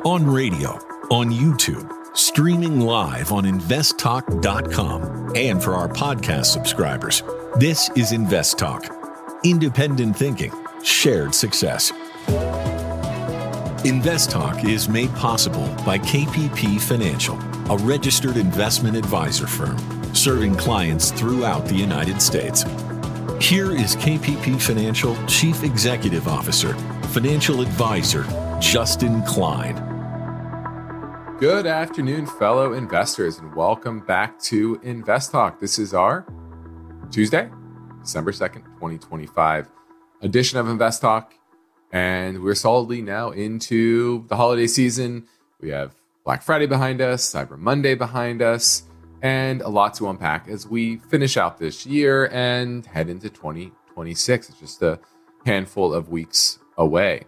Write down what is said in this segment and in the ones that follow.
On radio, on YouTube, streaming live on investtalk.com, and for our podcast subscribers, this is Invest Talk. Independent thinking, shared success. Invest Talk is made possible by KPP Financial, a registered investment advisor firm serving clients throughout the United States. Here is KPP Financial Chief Executive Officer, Financial Advisor, Justin Klein. Good afternoon, fellow investors, and welcome back to Invest Talk. This is our Tuesday, December 2nd, 2025 edition of Invest Talk, and we're solidly now into the holiday season. We have Black Friday behind us, Cyber Monday behind us, and a lot to unpack as we finish out this year and head into 2026. It's just a handful of weeks away.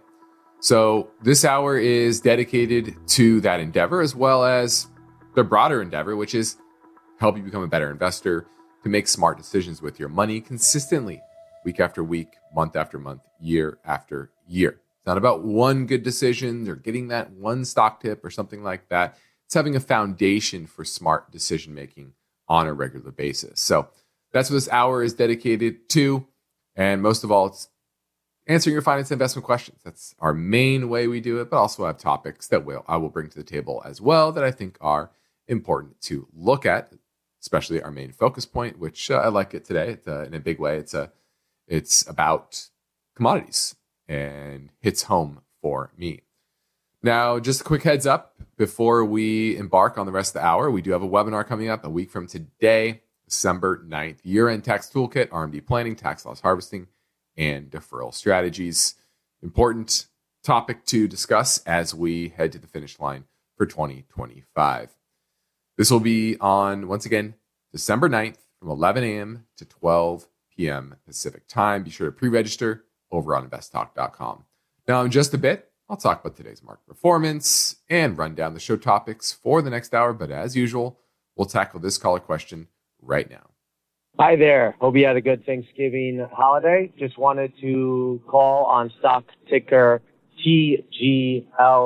So this hour is dedicated to that endeavor, as well as the broader endeavor, which is help you become a better investor, to make smart decisions with your money consistently, week after week, month after month, year after year. It's not about one good decision or getting that one stock tip or something like that. It's having a foundation for smart decision making on a regular basis. So that's what this hour is dedicated to. And most of all, it's answering your finance and investment questions. That's our main way we do it, but also have topics that I will bring to the table as well that I think are important to look at, especially our main focus point, which I like it today. It's, in a big way, it's about commodities and hits home for me. Now, just a quick heads up before we embark on the rest of the hour. We do have a webinar coming up a week from today, December 9th. Year-end tax toolkit, RMD planning, tax loss harvesting, and deferral strategies. Important topic to discuss as we head to the finish line for 2025. This will be on, once again, December 9th from 11 a.m. to 12 p.m. Pacific time. Be sure to pre-register over on investtalk.com. Now, in just a bit, I'll talk about today's market performance and run down the show topics for the next hour. But as usual, we'll tackle this caller question right now. Hi there. Hope you had a good Thanksgiving holiday. Just wanted to call on stock ticker TGLS,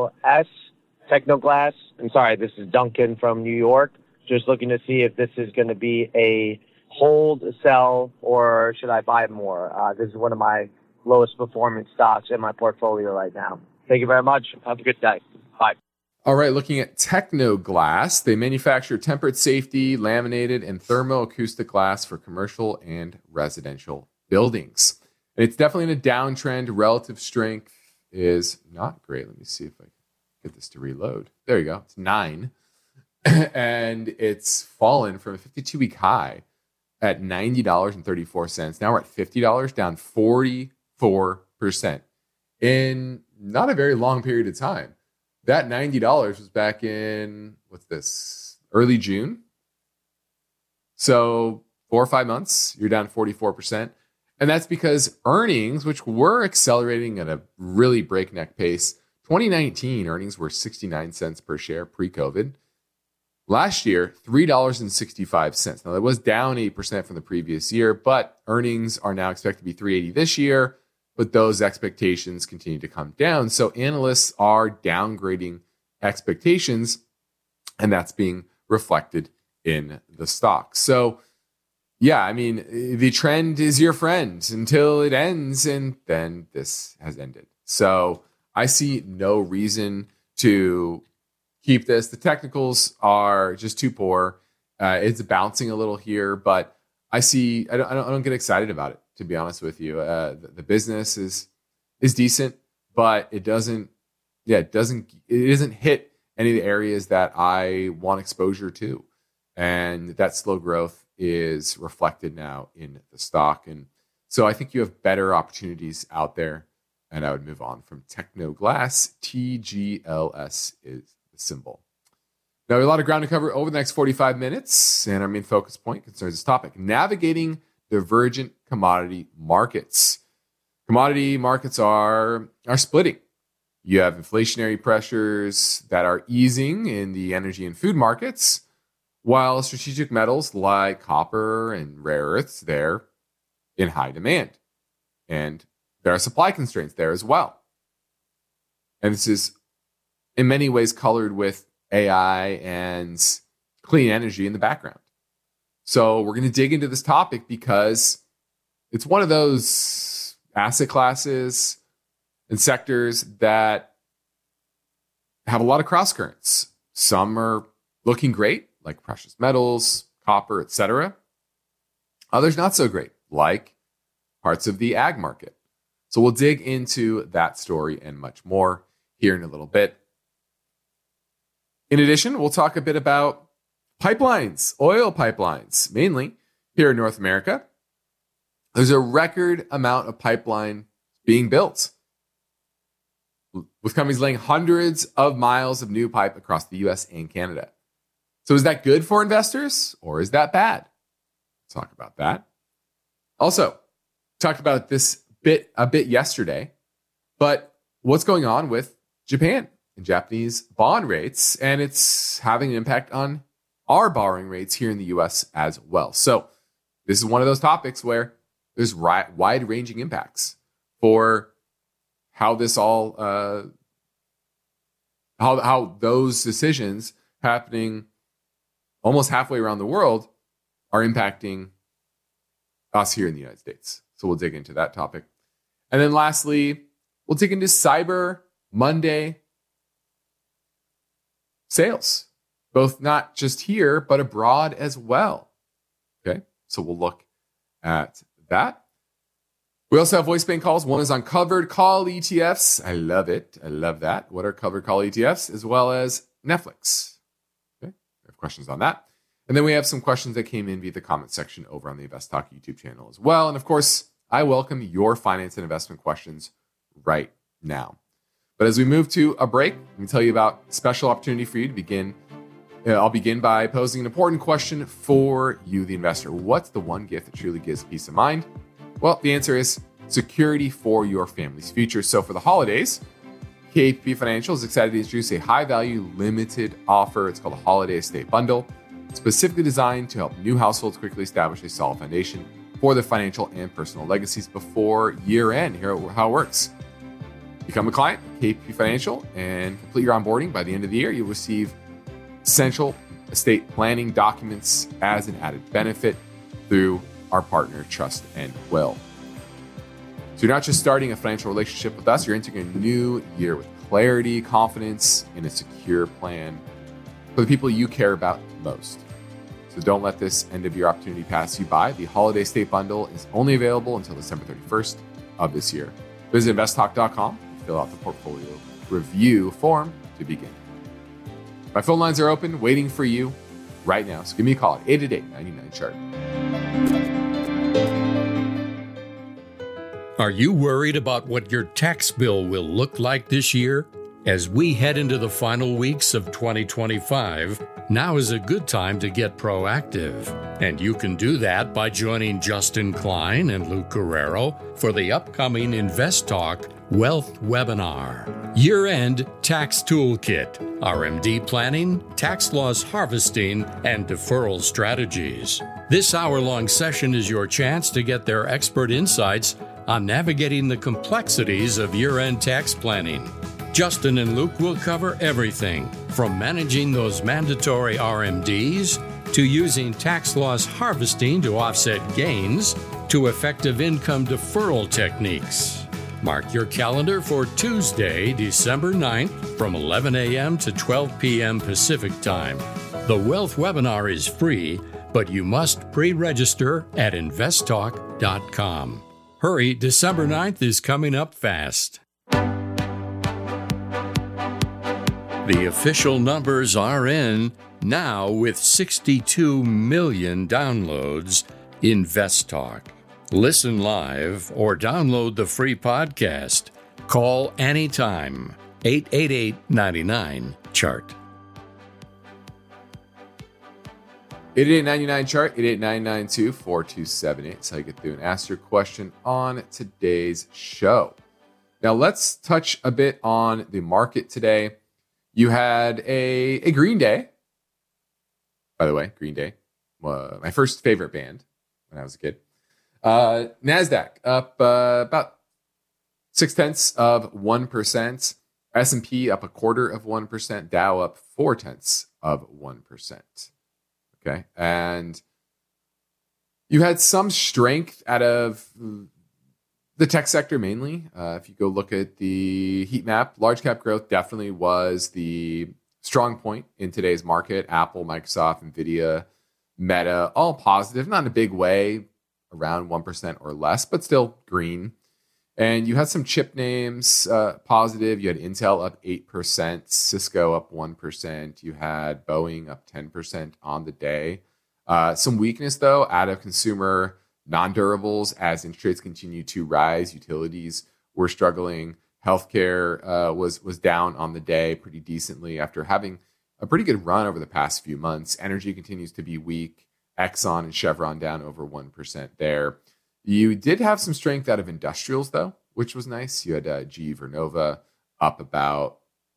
Technoglass. I'm sorry, this is Duncan from New York. Just looking to see if this is going to be a hold, sell, or should I buy more? This is one of my lowest performance stocks in my portfolio right now. Thank you very much. Have a good day. Bye. All right, looking at Technoglass, they manufacture tempered safety, laminated, and thermoacoustic glass for commercial and residential buildings. And it's definitely in a downtrend. Relative strength is not great. Let me see if I can get this to reload. There you go. It's 9. And it's fallen from a 52-week high at $90.34. Now we're at $50, down 44% in not a very long period of time. That $90 was back in, early June. So 4 or 5 months, you're down 44%. And that's because earnings, which were accelerating at a really breakneck pace, 2019 earnings were 69 cents per share pre-COVID. Last year, $3.65. Now, that was down 8% from the previous year, but earnings are now expected to be $3.80 this year. But those expectations continue to come down. So analysts are downgrading expectations, and that's being reflected in the stock. So, yeah, I mean, the trend is your friend until it ends, and then this has ended. So I see no reason to keep this. The technicals are just too poor. It's bouncing a little here, but I don't get excited about it, to be honest with you. The business is decent, but it isn't hit any of the areas that I want exposure to. And that slow growth is reflected now in the stock. And so I think you have better opportunities out there. And I would move on from Technoglass. TGLS is the symbol. Now, we have a lot of ground to cover over the next 45 minutes, and our main focus point concerns this topic: navigating divergent commodity markets. Commodity markets are splitting. You have inflationary pressures that are easing in the energy and food markets, while strategic metals like copper and rare earths, they're in high demand. And there are supply constraints there as well. And this is in many ways colored with AI and clean energy in the background. So we're going to dig into this topic because it's one of those asset classes and sectors that have a lot of cross currents. Some are looking great, like precious metals, copper, etc. Others not so great, like parts of the ag market. So we'll dig into that story and much more here in a little bit. In addition, we'll talk a bit about pipelines, oil pipelines, mainly here in North America. There's a record amount of pipeline being built, with companies laying hundreds of miles of new pipe across the US and Canada. So is that good for investors or is that bad? Let's talk about that. Also, talked about this a bit yesterday, but what's going on with Japan and Japanese bond rates, and it's having an impact on our borrowing rates here in the US as well. So this is one of those topics where there's wide-ranging impacts for how this all, how those decisions happening almost halfway around the world are impacting us here in the United States. So we'll dig into that topic. And then lastly, we'll dig into Cyber Monday sales, both not just here, but abroad as well. Okay, so we'll look at that. We also have voice bank calls. One is on covered call ETFs. I love it. I love that. What are covered call ETFs? As well as Netflix. Okay, we have questions on that. And then we have some questions that came in via the comment section over on the Invest Talk YouTube channel as well. And of course, I welcome your finance and investment questions right now. But as we move to a break, let me tell you about a special opportunity for you to begin. I'll begin by posing an important question for you, the investor. What's the one gift that truly gives peace of mind? Well, the answer is security for your family's future. So for the holidays, KPP Financial is excited to introduce a high-value limited offer. It's called a Holiday Estate Bundle, specifically designed to help new households quickly establish a solid foundation for their financial and personal legacies before year end. Here how it works. Become a client of KPP Financial and complete your onboarding. By the end of the year, you'll receive essential estate planning documents as an added benefit through our partner, Trust and Will. So you're not just starting a financial relationship with us, you're entering a new year with clarity, confidence, and a secure plan for the people you care about most. So don't let this end of year opportunity pass you by. The Holiday Estate Bundle is only available until December 31st of this year. Visit investtalk.com and fill out the portfolio review form to begin. My phone lines are open, waiting for you right now. So give me a call at 888-99-CHART. Are you worried about what your tax bill will look like this year? As we head into the final weeks of 2025, now is a good time to get proactive. And you can do that by joining Justin Klein and Luke Guerrero for the upcoming Invest Talk Wealth Webinar. Year-end Tax Toolkit, RMD planning, tax loss harvesting, and deferral strategies. This hour-long session is your chance to get their expert insights on navigating the complexities of year-end tax planning. Justin and Luke will cover everything from managing those mandatory RMDs to using tax loss harvesting to offset gains to effective income deferral techniques. Mark your calendar for Tuesday, December 9th from 11 a.m. to 12 p.m. Pacific Time. The Wealth Webinar is free, but you must pre-register at investtalk.com. Hurry, December 9th is coming up fast. The official numbers are in now with 62 million downloads. Invest Talk. Listen live or download the free podcast. Call anytime. 888-99-CHART. 888-99-CHART, 888-992-4278. That's how you get through and ask your question on today's show. Now let's touch a bit on the market today. You had a Green Day. By the way, Green Day, my first favorite band when I was a kid. NASDAQ up about 0.6%. S&P up 0.25%, Dow up 0.4%. Okay. And you had some strength out of the tech sector mainly. If you go look at the heat map, large cap growth definitely was the strong point in today's market. Apple, Microsoft, Nvidia, Meta, all positive, not in a big way, around 1% or less, but still green. And you had some chip names positive. You had Intel up 8%, Cisco up 1%. You had Boeing up 10% on the day. Some weakness, though, out of consumer non-durables as interest rates continue to rise. Utilities were struggling. Healthcare was down on the day pretty decently after having a pretty good run over the past few months. Energy continues to be weak. Exxon and Chevron down over 1% there. You did have some strength out of industrials, though, which was nice. You had GE Vernova up about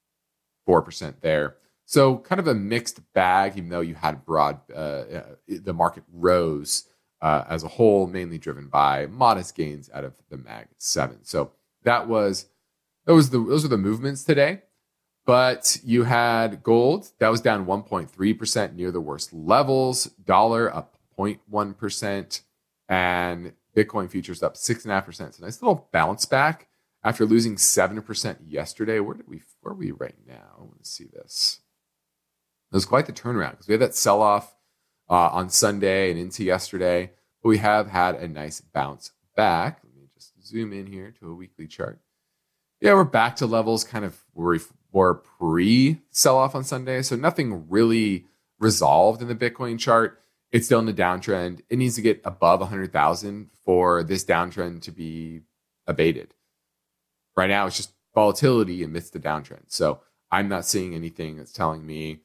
4% there. So kind of a mixed bag, even though you had broad, the market rose as a whole, mainly driven by modest gains out of the Mag 7. So those are the movements today. But you had gold that was down 1.3%, near the worst levels. Dollar up 0.1%, and Bitcoin futures up 6.5%. So nice little bounce back after losing 7% yesterday. Where are we right now? I want to see this. It was quite the turnaround because we had that sell-off on Sunday and into yesterday, but we have had a nice bounce back. Let me just zoom in here to a weekly chart. Yeah, we're back to levels kind of were pre-sell-off on Sunday, so nothing really resolved in the Bitcoin chart. It's still in the downtrend. It needs to get above 100,000 for this downtrend to be abated. Right now, it's just volatility amidst the downtrend. So I'm not seeing anything that's telling me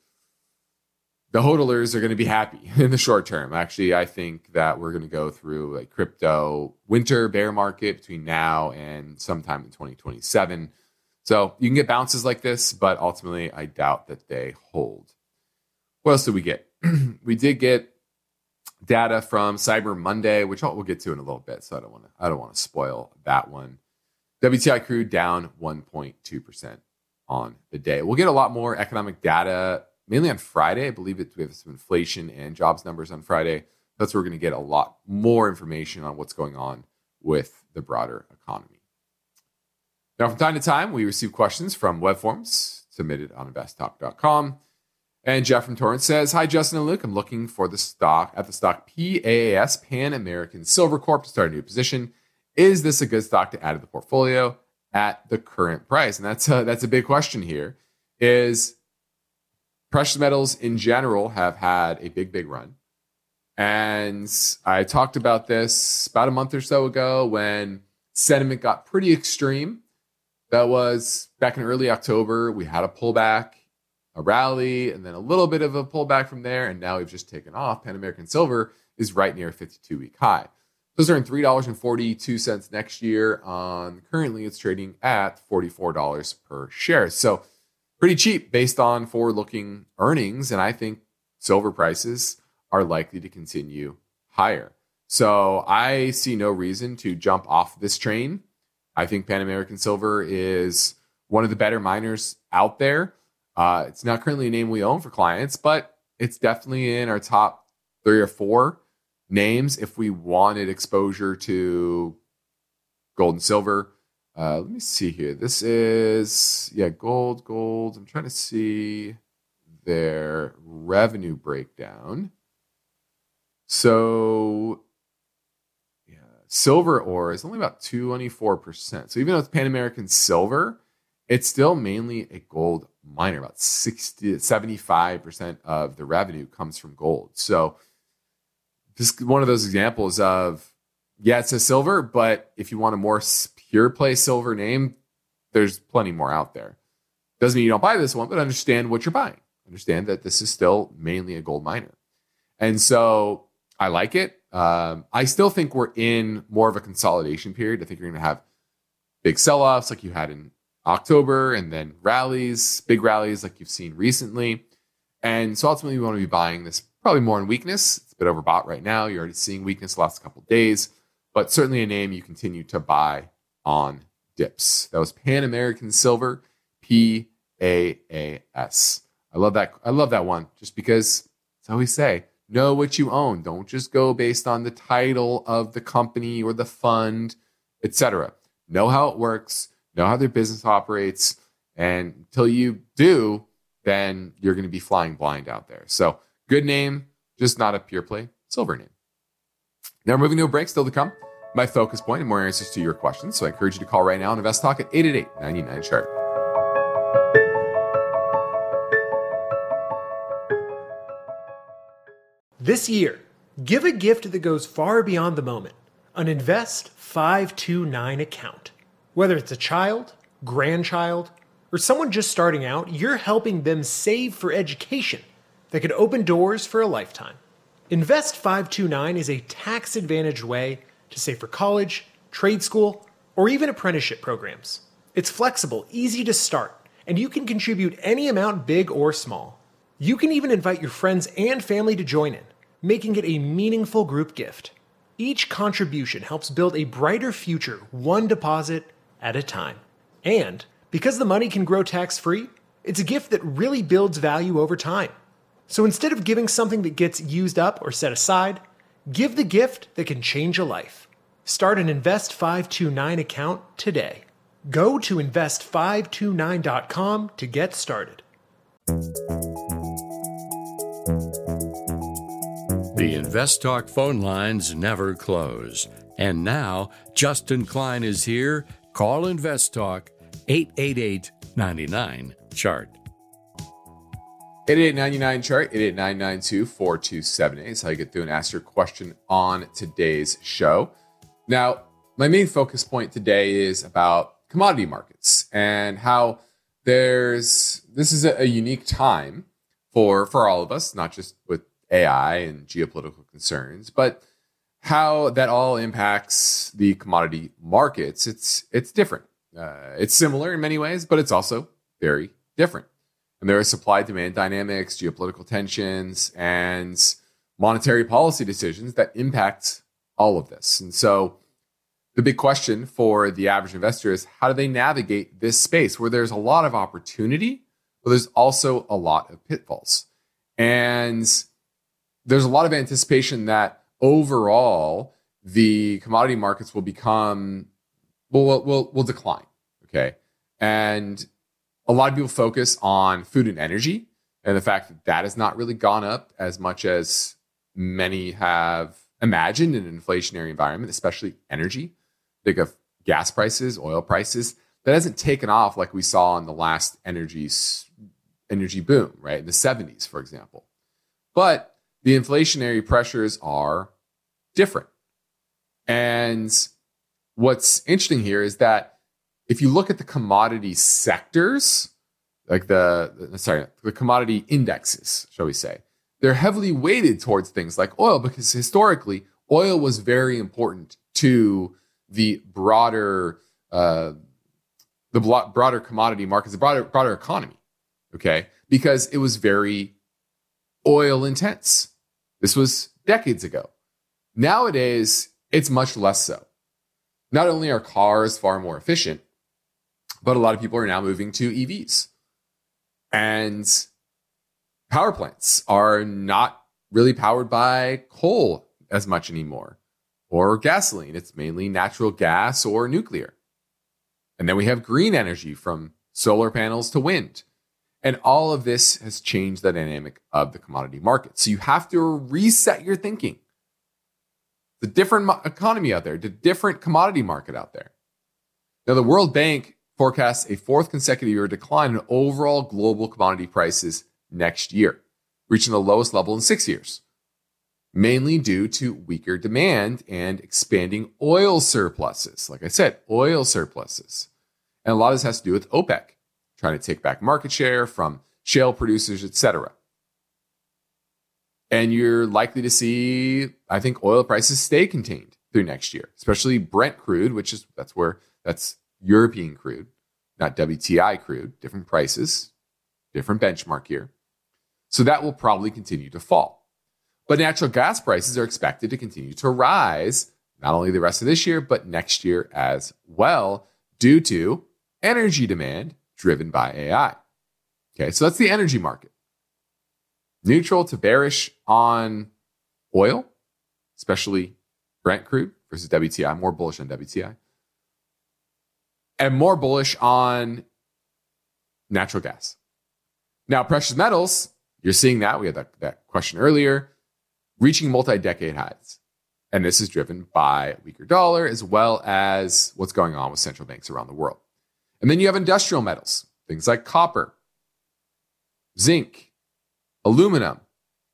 the hodlers are going to be happy in the short term. Actually, I think that we're going to go through a crypto winter bear market between now and sometime in 2027. So you can get bounces like this, but ultimately I doubt that they hold. What else did we get? We did get data from Cyber Monday, which we'll get to in a little bit. So I don't want to spoil that one. WTI crude down 1.2% on the day. We'll get a lot more economic data mainly on Friday. I believe we have some inflation and jobs numbers on Friday. That's where we're going to get a lot more information on what's going on with the broader economy. Now, from time to time, we receive questions from web forms submitted on investtalk.com. And Jeff from Torrance says, "Hi, Justin and Luke. I'm looking for the stock PAAS, Pan American Silver Corp, to start a new position. Is this a good stock to add to the portfolio at the current price?" And that's a big question here. Is precious metals in general have had a big run. And I talked about this about a month or so ago when sentiment got pretty extreme. That was back in early October. We had a pullback, a rally, and then a little bit of a pullback from there. And now we've just taken off. Pan American Silver is right near a 52-week high. Those are in $3.42 next year. Currently, it's trading at $44 per share. So pretty cheap based on forward-looking earnings. And I think silver prices are likely to continue higher. So I see no reason to jump off this train. I think Pan American Silver is one of the better miners out there. It's not currently a name we own for clients, but it's definitely in our top 3 or 4 names if we wanted exposure to gold and silver. Let me see here. This is, gold. I'm trying to see their revenue breakdown. So silver ore is only about 24%. So even though it's Pan American Silver, it's still mainly a gold miner. About 75% of the revenue comes from gold. So this is one of those examples of, it's a silver, but if you want a more pure play silver name, there's plenty more out there. Doesn't mean you don't buy this one, but understand what you're buying. Understand that this is still mainly a gold miner. And so I like it. I still think we're in more of a consolidation period. I think you're going to have big sell-offs like you had in October, and then big rallies like you've seen recently. And so ultimately, we want to be buying this probably more in weakness. It's a bit overbought right now. You're already seeing weakness the last couple of days, but certainly a name you continue to buy on dips. That was Pan American Silver, PAAS. I love that one just because it's how we say, know what you own. Don't just go based on the title of the company or the fund, etc. Know how it works, know how their business operates, and until you do, then you're going to be flying blind out there. So good name, just not a pure play silver name. Now we're moving to a break, still to come. My focus point and more answers to your questions. So I encourage you to call right now on Invest Talk at 888-99-CHART. This year, give a gift that goes far beyond the moment. An Invest 529 account. Whether it's a child, grandchild, or someone just starting out, you're helping them save for education that could open doors for a lifetime. Invest 529 is a tax-advantaged way to save for college, trade school, or even apprenticeship programs. It's flexible, easy to start, and you can contribute any amount, big or small. You can even invite your friends and family to join in, making it a meaningful group gift. Each contribution helps build a brighter future, one deposit at a time. And because the money can grow tax-free, it's a gift that really builds value over time. So instead of giving something that gets used up or set aside, give the gift that can change a life. Start an Invest 529 account today. Go to invest529.com to get started. The Invest Talk phone lines never close. And now, Justin Klein is here. Call Invest Talk 888-99-CHART. 8899-CHART, 889-992-4278 is how you get through and ask your question on today's show. Now, my main focus point today is about commodity markets and how this is a unique time for all of us, not just with AI and geopolitical concerns, but how that all impacts the commodity markets. It's different. It's similar in many ways, but it's also very different. And there are supply-demand dynamics, geopolitical tensions, and monetary policy decisions that impact all of this. And so the big question for the average investor is, how do they navigate this space where there's a lot of opportunity, but there's also a lot of pitfalls? And there's a lot of anticipation that overall the commodity markets will will decline. Okay. And a lot of people focus on food and energy and the fact that has not really gone up as much as many have imagined in an inflationary environment, especially energy. Think of gas prices, oil prices. That hasn't taken off like we saw in the last energy boom, right? In the 70s, for example. But the inflationary pressures are different. And what's interesting here is that if you look at the commodity sectors, like the commodity indexes, shall we say, they're heavily weighted towards things like oil because historically oil was very important to the broader commodity markets, the broader economy, okay? Because it was very oil intense. This was decades ago. Nowadays, it's much less so. Not only are cars far more efficient, but a lot of people are now moving to EVs. And power plants are not really powered by coal as much anymore, or gasoline. It's mainly natural gas or nuclear. And then we have green energy from solar panels to wind. And all of this has changed the dynamic of the commodity market. So you have to reset your thinking. The different economy out there, the different commodity market out there. Now, the World Bank forecasts a fourth consecutive year decline in overall global commodity prices next year, reaching the lowest level in 6 years, mainly due to weaker demand and expanding oil surpluses. Like I said, oil surpluses. And a lot of this has to do with OPEC, trying to take back market share from shale producers, etc. And you're likely to see, I think, oil prices stay contained through next year, especially Brent crude, that's European crude, not WTI crude, different prices, different benchmark here. So that will probably continue to fall. But natural gas prices are expected to continue to rise, not only the rest of this year, but next year as well, due to energy demand driven by AI. Okay, so that's the energy market. Neutral to bearish on oil, especially Brent crude versus WTI, more bullish on WTI. And more bullish on natural gas. Now, precious metals, you're seeing that. We had that question earlier, reaching multi-decade highs. And this is driven by a weaker dollar as well as what's going on with central banks around the world. And then you have industrial metals, things like copper, zinc, aluminum,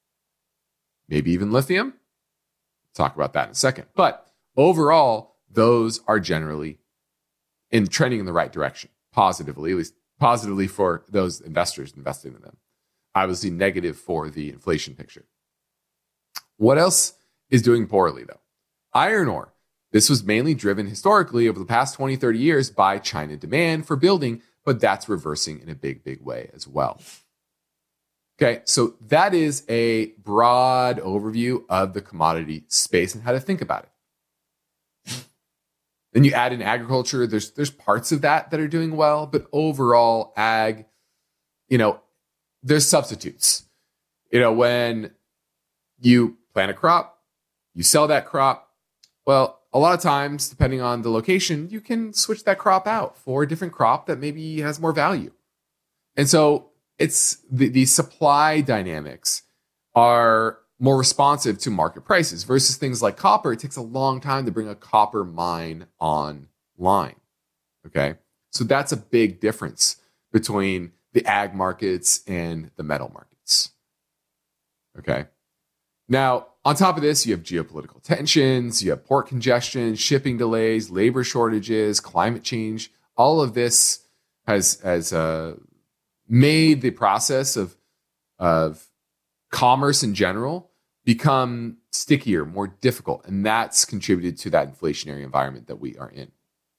maybe even lithium. Talk about that in a second. But overall, those are generally trending in the right direction, positively, at least positively for those investors investing in them. Obviously negative for the inflation picture. What else is doing poorly, though? Iron ore. This was mainly driven historically over the past 20, 30 years by China demand for building, but that's reversing in a big, big way as well. Okay, so that is a broad overview of the commodity space and how to think about it. Then you add in agriculture. There's parts of that are doing well, but overall ag, there's substitutes. When you plant a crop, you sell that crop. Well, a lot of times, depending on the location, you can switch that crop out for a different crop that maybe has more value. And so it's the supply dynamics are more responsive to market prices versus things like copper. It takes a long time to bring a copper mine online. Okay. So that's a big difference between the ag markets and the metal markets. Okay. Now, on top of this, you have geopolitical tensions, you have port congestion, shipping delays, labor shortages, climate change. All of this has made the process of commerce in general become stickier, more difficult. And that's contributed to that inflationary environment that we are in.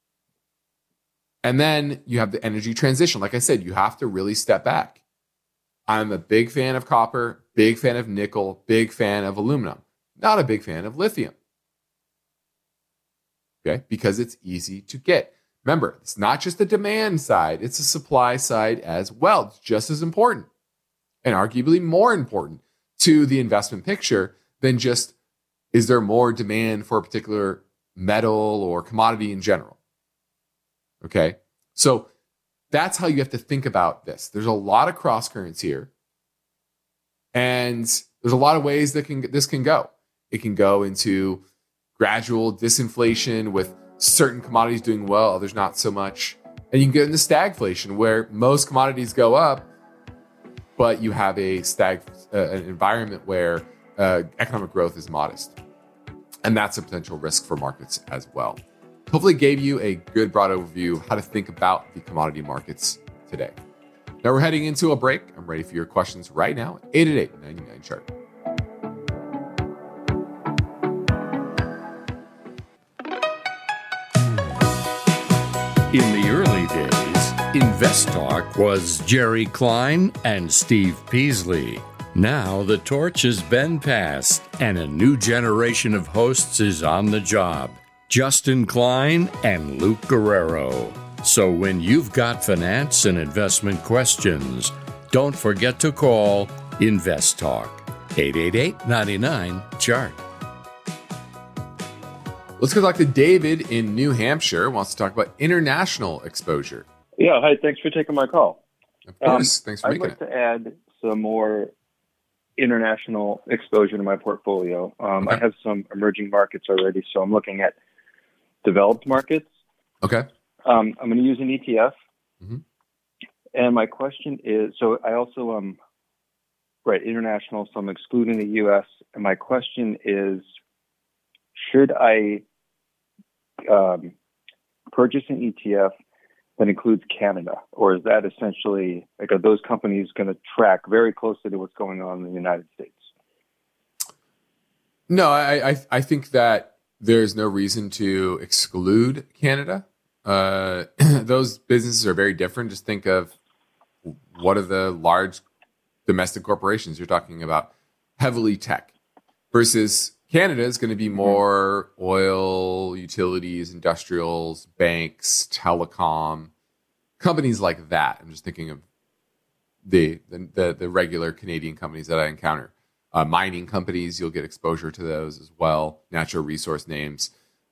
And then you have the energy transition. Like I said, you have to really step back. I'm a big fan of copper, big fan of nickel, big fan of aluminum, not a big fan of lithium. Okay, because it's easy to get. Remember, it's not just the demand side, it's the supply side as well. It's just as important and arguably more important to the investment picture than just, is there more demand for a particular metal or commodity in general? Okay, so that's how you have to think about this. There's a lot of cross currents here, and there's a lot of ways that this can go. It can go into gradual disinflation with certain commodities doing well, others not so much. And you can get into stagflation where most commodities go up, but you have an environment where economic growth is modest. And that's a potential risk for markets as well. Hopefully gave you a good broad overview of how to think about the commodity markets today. Now we're heading into a break. I'm ready for your questions right now at 888-99-CHART. In the early days, InvestTalk was Jerry Klein and Steve Peasley. Now the torch has been passed and a new generation of hosts is on the job. Justin Klein and Luke Guerrero. So when you've got finance and investment questions, don't forget to call InvestTalk, 888-99-CHART. Let's go talk to David in New Hampshire. Wants to talk about international exposure. Yeah, hi. Thanks for taking my call. Of course. Thanks for making it. I'd like to add some more international exposure to my portfolio. Okay. I have some emerging markets already, so I'm looking at developed markets. Okay. I'm going to use an ETF. Mm-hmm. And my question is, so I also, international, so I'm excluding the U.S. And my question is, should I purchase an ETF that includes Canada? Or is that essentially, are those companies going to track very closely to what's going on in the United States? No, I think that there's no reason to exclude Canada. Those businesses are very different. Just think of what are the large domestic corporations you're talking about, heavily tech, versus Canada is going to be more oil, utilities, industrials, banks, telecom. companies like that. I'm just thinking of the regular Canadian companies that I encounter. Mining companies, you'll get exposure to those as well. Natural resource names.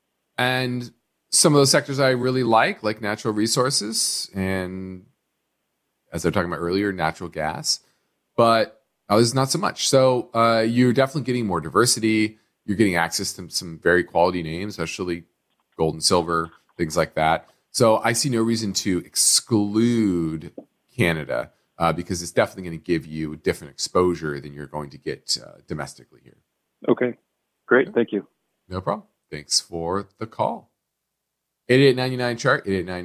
And some of those sectors I really like natural resources and, as I was talking about earlier, natural gas. But others not so much. So you're definitely getting more diversity. You're getting access to some very quality names, especially gold and silver, things like that. So I see no reason to exclude Canada because it's definitely going to give you a different exposure than you're going to get domestically here. Okay, great. Thank you. No problem. Thanks for the call. 8899-CHART,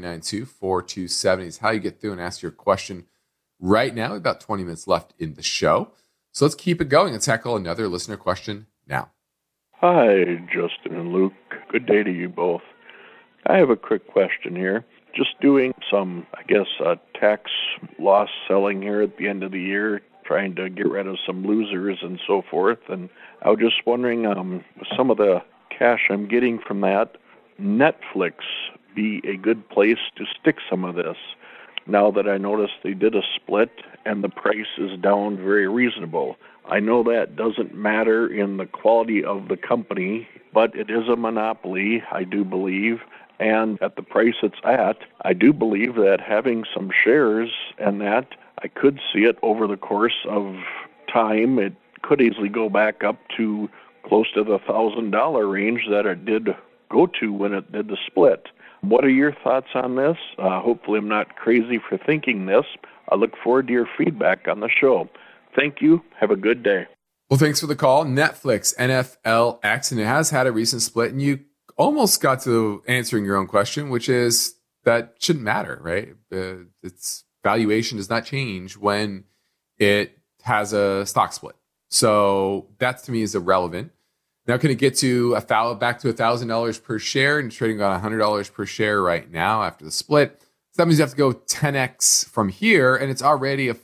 8899-4270 is how you get through and ask your question right now. About 20 minutes left in the show. So let's keep it going and tackle another listener question now. Hi, Justin and Luke. Good day to you both. I have a quick question here. Just doing some, tax loss selling here at the end of the year, trying to get rid of some losers and so forth. And I was just wondering, with some of the cash I'm getting from that, Netflix be a good place to stick some of this? Now that I noticed they did a split and the price is down very reasonable. I know that doesn't matter in the quality of the company, but it is a monopoly, I do believe. And at the price it's at, I do believe that having some shares and that, I could see it over the course of time. It could easily go back up to close to the $1,000 range that it did go to when it did the split. What are your thoughts on this? Hopefully I'm not crazy for thinking this. I look forward to your feedback on the show. Thank you. Have a good day. Well, thanks for the call. Netflix, NFLX, and it has had a recent split, and you almost got to answering your own question, which is that shouldn't matter, right? Its valuation does not change when it has a stock split. So that to me is irrelevant. Now, can it get to back to $1,000 per share and trading about $100 per share right now after the split? So that means you have to go 10x from here, and it's already a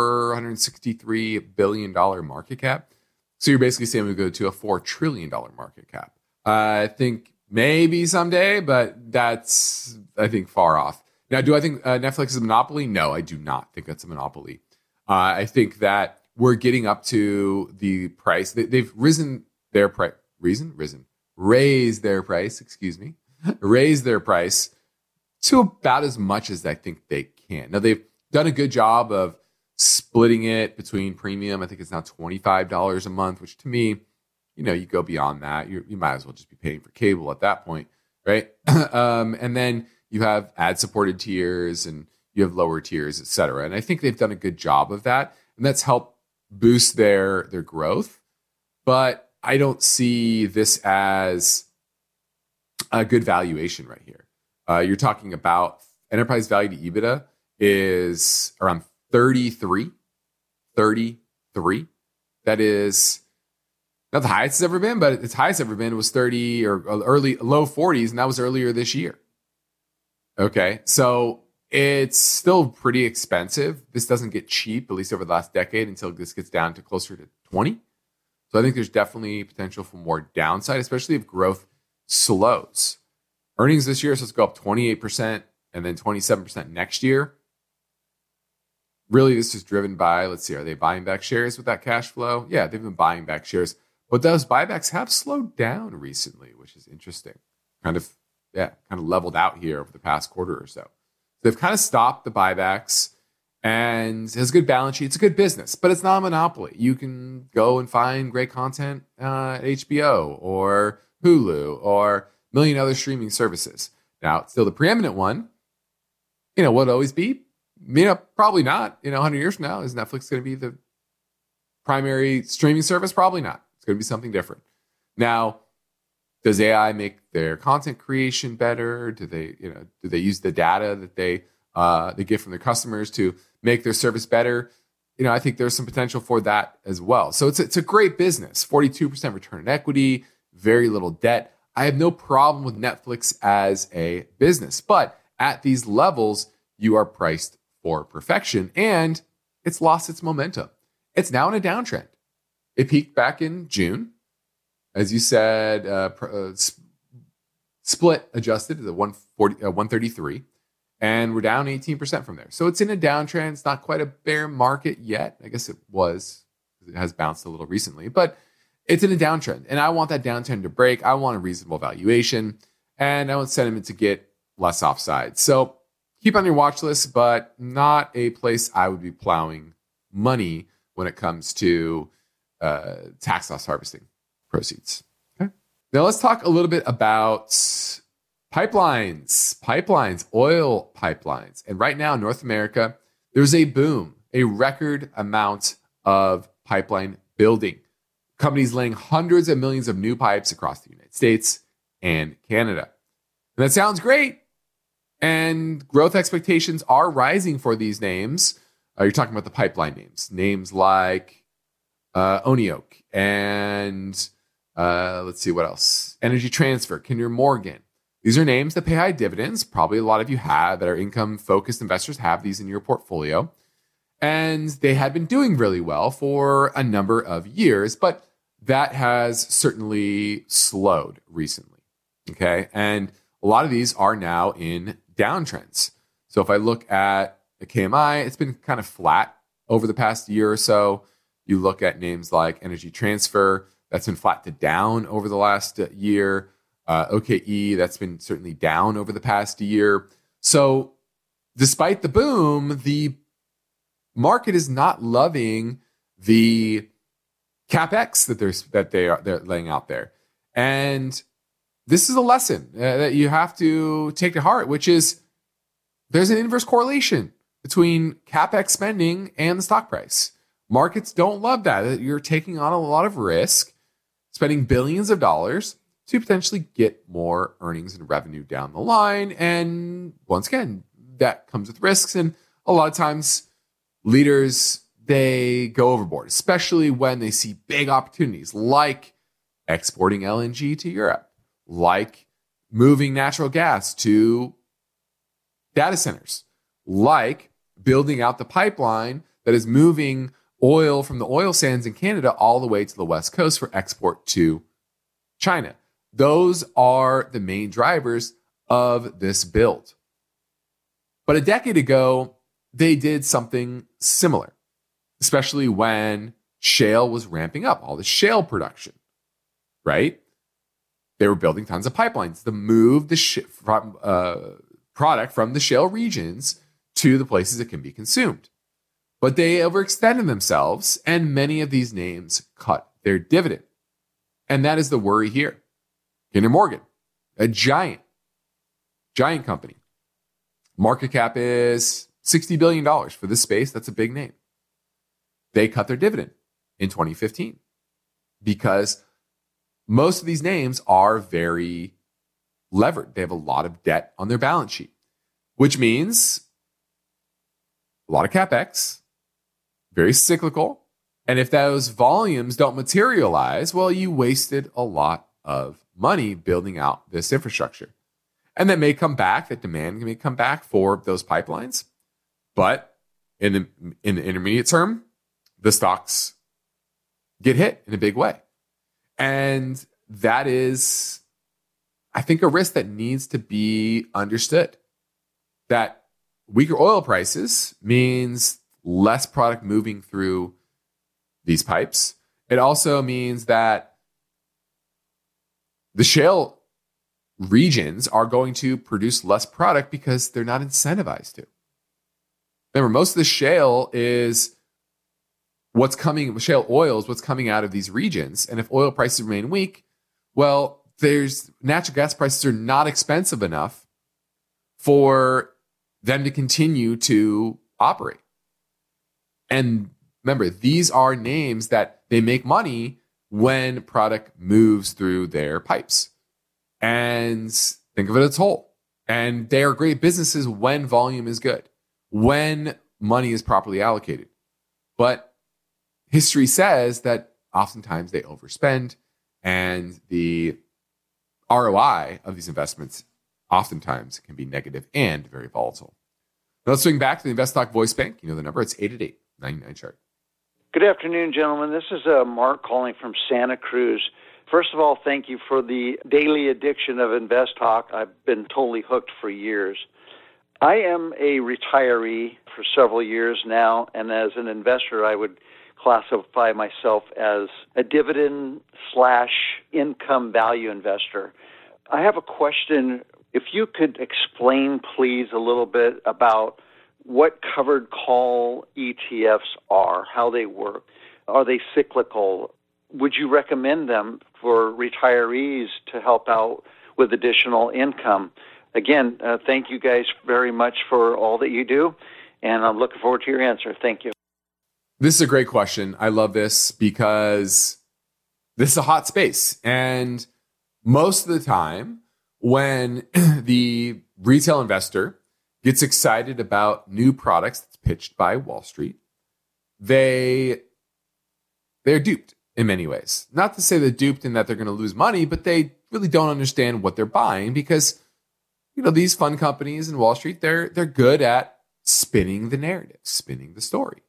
$463 billion market cap. So you're basically saying we go to a $4 trillion market cap. I think maybe someday, but that's, I think, far off. Now, do I think Netflix is a monopoly? No, I do not think that's a monopoly. I think that we're getting up to the price. They've raised their price, raised their price to about as much as I think they can. Now, they've done a good job of splitting it between premium. I think it's now $25 a month, which to me, you go beyond that. You might as well just be paying for cable at that point, right? And then you have ad-supported tiers and you have lower tiers, et cetera. And I think they've done a good job of that. And that's helped boost their growth. But I don't see this as a good valuation right here. You're talking about enterprise value to EBITDA is around 33. That is not the highest it's ever been, but its highest ever been was 30 or low 40s, and that was earlier this year. Okay, so it's still pretty expensive. This doesn't get cheap, at least over the last decade, until this gets down to closer to 20. So I think there's definitely potential for more downside, especially if growth slows. Earnings this year are supposed to go up 28% and then 27% next year. Really, this is driven by, let's see, are they buying back shares with that cash flow? Yeah, they've been buying back shares. But those buybacks have slowed down recently, which is interesting. Kind of leveled out here over the past quarter or so. They've kind of stopped the buybacks. And it has a good balance sheet. It's a good business, but it's not a monopoly. You can go and find great content at HBO or Hulu or a million other streaming services. Now, still the preeminent one, will it always be? Probably not. 100 years from now, is Netflix going to be the primary streaming service? Probably not. It's going to be something different. Now, does AI make their content creation better? Do they use the data that they get from their customers to make their service better? I think there's some potential for that as well. So it's a great business. 42% return on equity, very little debt. I have no problem with Netflix as a business, but at these levels, you are priced for perfection, and it's lost its momentum. It's now in a downtrend. It peaked back in June, as you said. Split adjusted to the 133. And we're down 18% from there. So it's in a downtrend. It's not quite a bear market yet. I guess it was. It has bounced a little recently, but it's in a downtrend. And I want that downtrend to break. I want a reasonable valuation. And I want sentiment to get less offside. So keep on your watch list, but not a place I would be plowing money when it comes to tax loss harvesting proceeds. Okay. Now let's talk a little bit about pipelines, oil pipelines. And right now in North America, there's a boom, a record amount of pipeline building. Companies laying hundreds of millions of new pipes across the United States and Canada. And that sounds great. And growth expectations are rising for these names. You're talking about the pipeline names like Oneok and let's see what else. Energy Transfer, Kinder Morgan. These are names that pay high dividends. Probably a lot of you have that are income-focused investors have these in your portfolio. And they had been doing really well for a number of years, but that has certainly slowed recently. Okay. And a lot of these are now in downtrends. So if I look at the KMI, it's been kind of flat over the past year or so. You look at names like Energy Transfer, that's been flat to down over the last year. OKE, that's been certainly down over the past year. So despite the boom, the market is not loving the CapEx that they're laying out there. And this is a lesson that you have to take to heart, which is there's an inverse correlation between CapEx spending and the stock price. Markets don't love that. You're taking on a lot of risk, spending billions of dollars to potentially get more earnings and revenue down the line. And once again, that comes with risks. And a lot of times leaders, they go overboard, especially when they see big opportunities like exporting LNG to Europe, like moving natural gas to data centers, like building out the pipeline that is moving oil from the oil sands in Canada all the way to the West Coast for export to China. Those are the main drivers of this build. But a decade ago, they did something similar, especially when shale was ramping up, all the shale production, right? They were building tons of pipelines to move the product from the shale regions to the places it can be consumed. But they overextended themselves, and many of these names cut their dividend. And that is the worry here. Kinder Morgan, a giant company. Market cap is $60 billion for this space. That's a big name. They cut their dividend in 2015 because most of these names are very levered. They have a lot of debt on their balance sheet, which means a lot of CapEx, very cyclical. And if those volumes don't materialize, well, you wasted a lot of money building out this infrastructure. And that may come back, that demand may come back for those pipelines. But in the intermediate term, the stocks get hit in a big way. And that is, I think, a risk that needs to be understood. That weaker oil prices means less product moving through these pipes. It also means that the shale regions are going to produce less product because they're not incentivized to. Remember, most of the shale is shale oil is what's coming out of these regions. And if oil prices remain weak, well, natural gas prices are not expensive enough for them to continue to operate. And remember, these are names that they make money when product moves through their pipes. And think of it as whole. And they are great businesses when volume is good, when money is properly allocated. But history says that oftentimes they overspend, and the ROI of these investments oftentimes can be negative and very volatile. Now let's swing back to the InvestTalk voice bank. You know the number, it's 888-99-CHART. Good afternoon, gentlemen. This is Mark calling from Santa Cruz. First of all, thank you for the daily edition of InvestTalk. I've been totally hooked for years. I am a retiree for several years now, and as an investor, I would classify myself as a dividend/income value investor. I have a question. If you could explain, please, a little bit about what covered call ETFs are, how they work. Are they cyclical? Would you recommend them for retirees to help out with additional income? Again, thank you guys very much for all that you do, and I'm looking forward to your answer. Thank you. This is a great question. I love this because this is a hot space. And most of the time, when the retail investor gets excited about new products that's pitched by Wall Street, they're duped in many ways. Not to say they're duped in that they're going to lose money, but they really don't understand what they're buying because, these fund companies in Wall Street, they're good at spinning the narrative, spinning the story.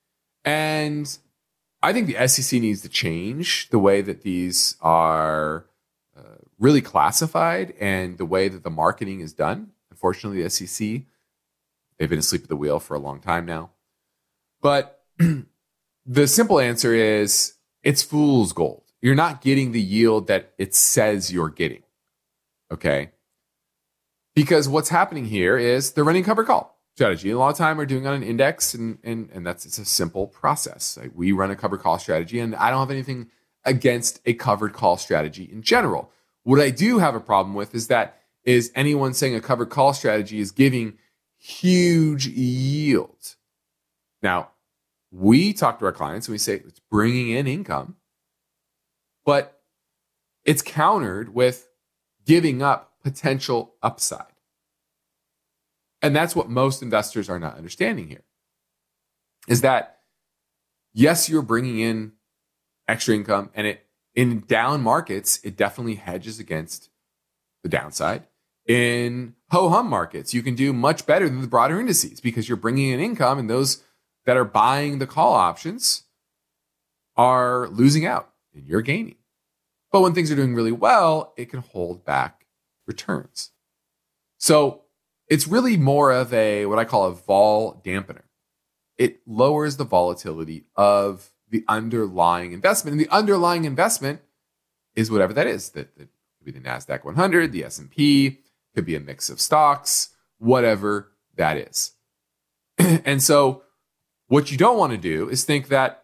And I think the SEC needs to change the way that these are really classified and the way that the marketing is done. Unfortunately, the SEC, they've been asleep at the wheel for a long time now. But the simple answer is it's fool's gold. You're not getting the yield that it says you're getting. Okay? Because what's happening here is they're running covered call strategy. And a lot of time we're doing on an index, and it's a simple process. Like, we run a covered call strategy, and I don't have anything against a covered call strategy in general. What I do have a problem with is anyone saying a covered call strategy is giving huge yield. Now, we talk to our clients and we say it's bringing in income, but it's countered with giving up potential upside. And that's what most investors are not understanding here, is that, yes, you're bringing in extra income, and in down markets, it definitely hedges against the downside. In ho-hum markets, you can do much better than the broader indices because you're bringing in income, and those that are buying the call options are losing out and you're gaining. But when things are doing really well, it can hold back returns. So it's really more of what I call a vol dampener. It lowers the volatility of the underlying investment. And the underlying investment is whatever that is. That could be the NASDAQ 100, the S&P, could be a mix of stocks, whatever that is. And so what you don't want to do is think that,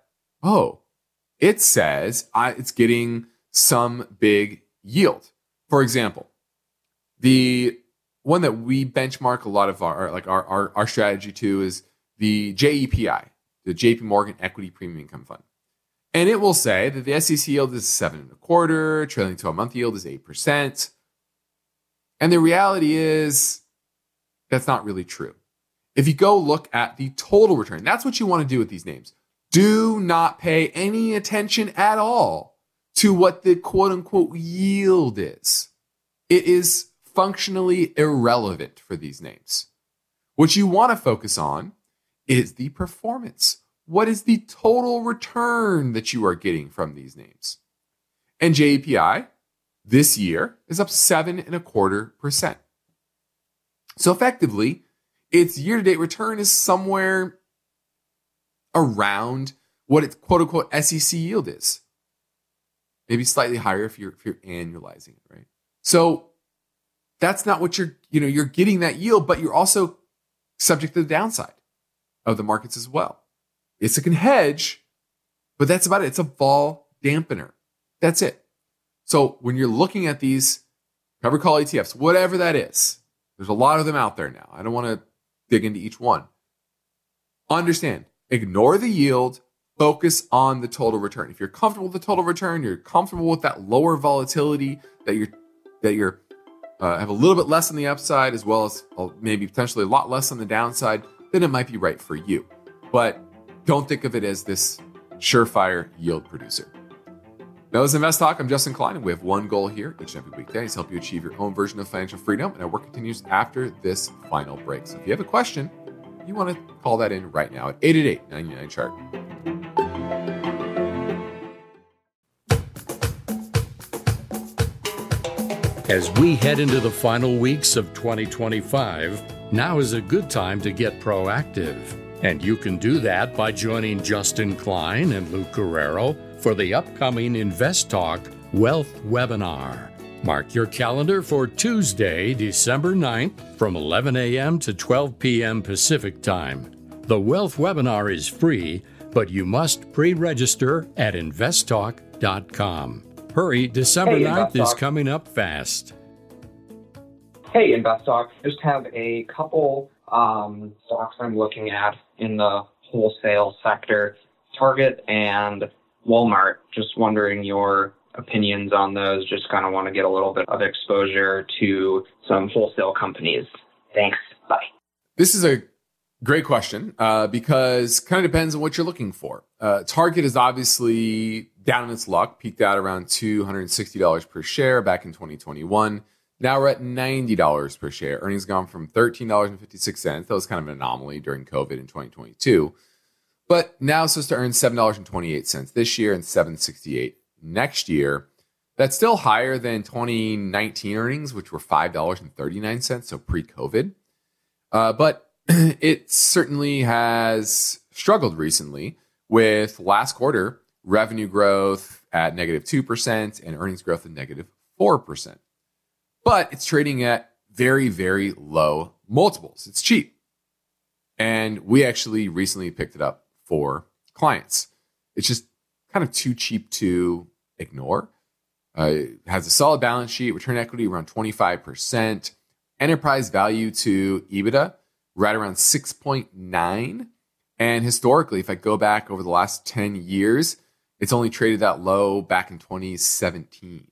it says it's getting some big yield. For example, the one that we benchmark a lot of our strategy to is the JEPI, the JP Morgan Equity Premium Income Fund. And it will say that the SEC yield is 7.25%, trailing 12-month yield is 8%. And the reality is that's not really true. If you go look at the total return, that's what you want to do with these names. Do not pay any attention at all to what the quote-unquote yield is. It is functionally irrelevant for these names. What you want to focus on is the performance. What is the total return that you are getting from these names? And JEPI this year is up 7.25%. So effectively, its year-to-date return is somewhere around what its quote-unquote SEC yield is. Maybe slightly higher if you're annualizing it, right? So that's not what you're getting that yield, but you're also subject to the downside of the markets as well. It's a can hedge, but that's about it. It's a vol dampener. That's it. So when you're looking at these covered call ETFs, whatever that is, there's a lot of them out there now. I don't want to dig into each one. Understand, ignore the yield, focus on the total return. If you're comfortable with the total return, you're comfortable with that lower volatility, that you're have a little bit less on the upside as well as maybe potentially a lot less on the downside, then it might be right for you. But don't think of it as this surefire yield producer. Now, this is Invest Talk. I'm Justin Klein, and we have one goal here each and every weekday is help you achieve your own version of financial freedom, and our work continues after this final break. So if you have a question, you want to call that in right now at 888-99-CHART. As we head into the final weeks of 2025, now is a good time to get proactive. And you can do that by joining Justin Klein and Luke Guerrero for the upcoming Invest Talk Wealth Webinar. Mark your calendar for Tuesday, December 9th from 11 a.m. to 12 p.m. Pacific Time. The Wealth Webinar is free, but you must pre-register at investtalk.com. Hurry, December 9th is coming up fast. Hey, InvestTalk. Just have a couple stocks I'm looking at in the wholesale sector, Target and Walmart. Just wondering your opinions on those. Just kind of want to get a little bit of exposure to some wholesale companies. Thanks. Bye. This is a great question because kind of depends on what you're looking for. Target is obviously down in its luck, peaked out around $260 per share back in 2021. Now we're at $90 per share. Earnings gone from $13.56. That was kind of an anomaly during COVID in 2022. But now it's supposed to earn $7.28 this year and $7.68 next year. That's still higher than 2019 earnings, which were $5.39, so pre-COVID. But it certainly has struggled recently with last quarter revenue growth at -2% and earnings growth at -4%. But it's trading at very, very low multiples. It's cheap. And we actually recently picked it up for clients. It's just kind of too cheap to ignore. It has a solid balance sheet, return equity around 25%, enterprise value to EBITDA right around 6.9. And historically, if I go back over the last 10 years, it's only traded that low back in 2017.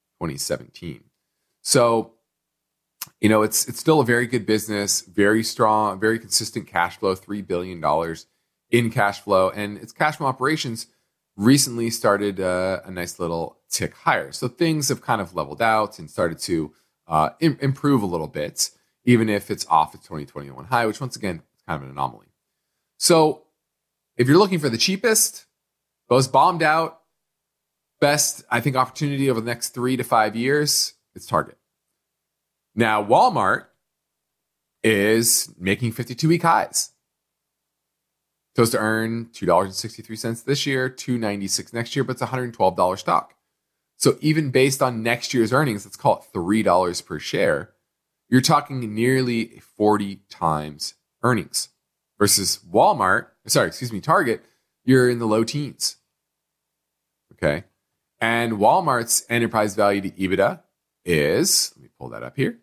So, it's still a very good business, very strong, very consistent cash flow, $3 billion in cash flow. And its cash from operations recently started a nice little tick higher. So things have kind of leveled out and started to improve a little bit, even if it's off its 2021 high, which once again, is kind of an anomaly. So if you're looking for the cheapest, most bombed out, best, I think, opportunity over the next 3 to 5 years, it's Target. Now, Walmart is making 52-week highs. Supposed to earn $2.63 this year, $2.96 next year, but it's a $112 stock. So even based on next year's earnings, let's call it $3 per share, you're talking nearly 40 times earnings. Versus Target, you're in the low teens. Okay. And Walmart's enterprise value to EBITDA is, let me pull that up here,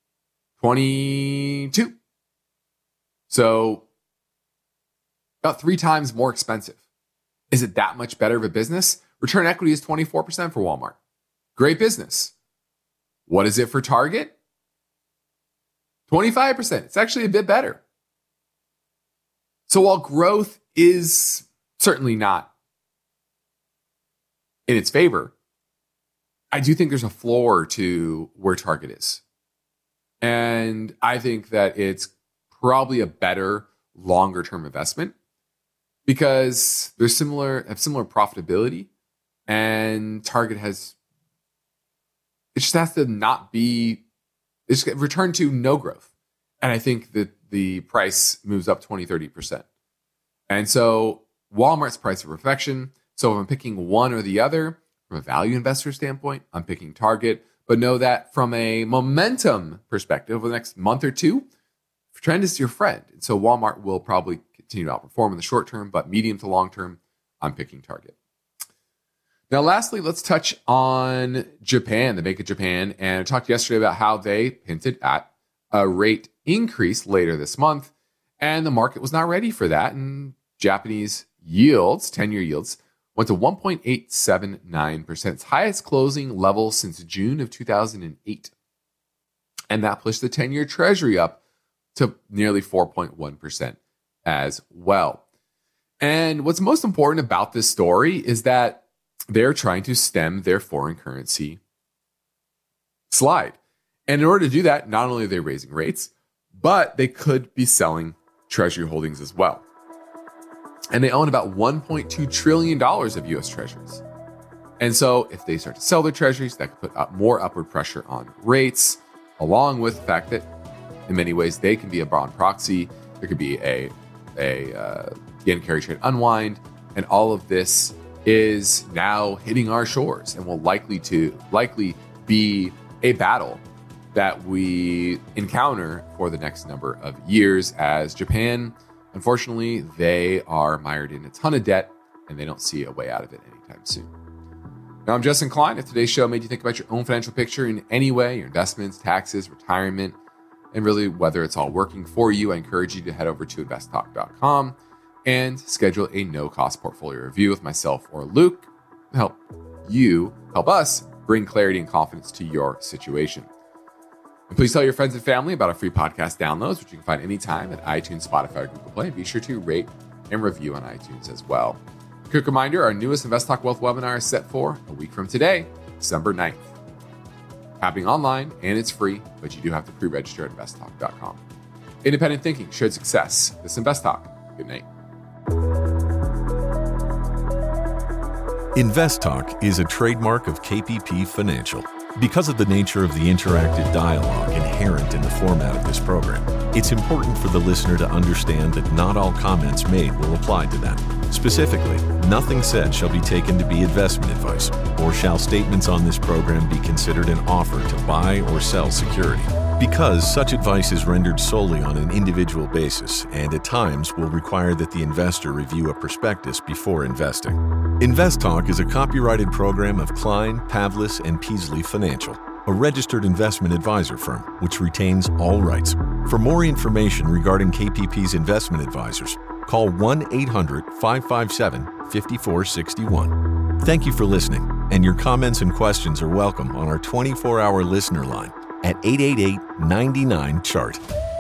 22. So about 3 times more expensive. Is it that much better of a business? Return equity is 24% for Walmart. Great business. What is it for Target? 25%. It's actually a bit better. So while growth is certainly not in its favor, I do think there's a floor to where Target is. And I think that it's probably a better longer-term investment because they're similar profitability, and Target it just has to not be, it's return to no growth. And I think that the price moves up 20-30%. And so Walmart's price of perfection. So if I'm picking one or the other, from a value investor standpoint, I'm picking Target. But know that from a momentum perspective, over the next month or two, trend is your friend. And so Walmart will probably continue to outperform in the short term, but medium to long term, I'm picking Target. Now, lastly, let's touch on Japan, the Bank of Japan. And I talked yesterday about how they hinted at a rate increase later this month, and the market was not ready for that. And Japanese yields, 10-year yields, went to 1.879%, its highest closing level since June of 2008. And that pushed the 10-year Treasury up to nearly 4.1% as well. And what's most important about this story is that they're trying to stem their foreign currency slide. And in order to do that, not only are they raising rates, but they could be selling Treasury holdings as well. And they own about $1.2 trillion of U.S. Treasuries. And so if they start to sell their Treasuries, that could put up more upward pressure on rates, along with the fact that In many ways, they can be a bond proxy. There could be a yen carry trade unwind, and all of this is now hitting our shores and will likely be a battle that we encounter for the next number of years, as Japan, unfortunately, they are mired in a ton of debt and they don't see a way out of it anytime soon. Now, I'm Justin Klein. If today's show made you think about your own financial picture in any way, your investments, taxes, retirement, and really whether it's all working for you, I encourage you to head over to investtalk.com and schedule a no-cost portfolio review with myself or Luke to help us bring clarity and confidence to your situation. And please tell your friends and family about our free podcast downloads, which you can find anytime at iTunes, Spotify, or Google Play. Be sure to rate and review on iTunes as well. Quick reminder, our newest Invest Talk Wealth webinar is set for a week from today, December 9th. Happening online, and it's free, but you do have to pre-register at investtalk.com. Independent thinking, shared success. This is Invest Talk. Good night. Invest Talk is a trademark of KPP Financial. Because of the nature of the interactive dialogue inherent in the format of this program, it's important for the listener to understand that not all comments made will apply to them. Specifically, nothing said shall be taken to be investment advice, or shall statements on this program be considered an offer to buy or sell security. Because such advice is rendered solely on an individual basis and at times will require that the investor review a prospectus before investing. Invest Talk is a copyrighted program of Klein, Pavlis, and Peasley Financial, a registered investment advisor firm which retains all rights. For more information regarding KPP's investment advisors, call 1-800-557-5461. Thank you for listening, and your comments and questions are welcome on our 24-hour listener line at 888-99-CHART.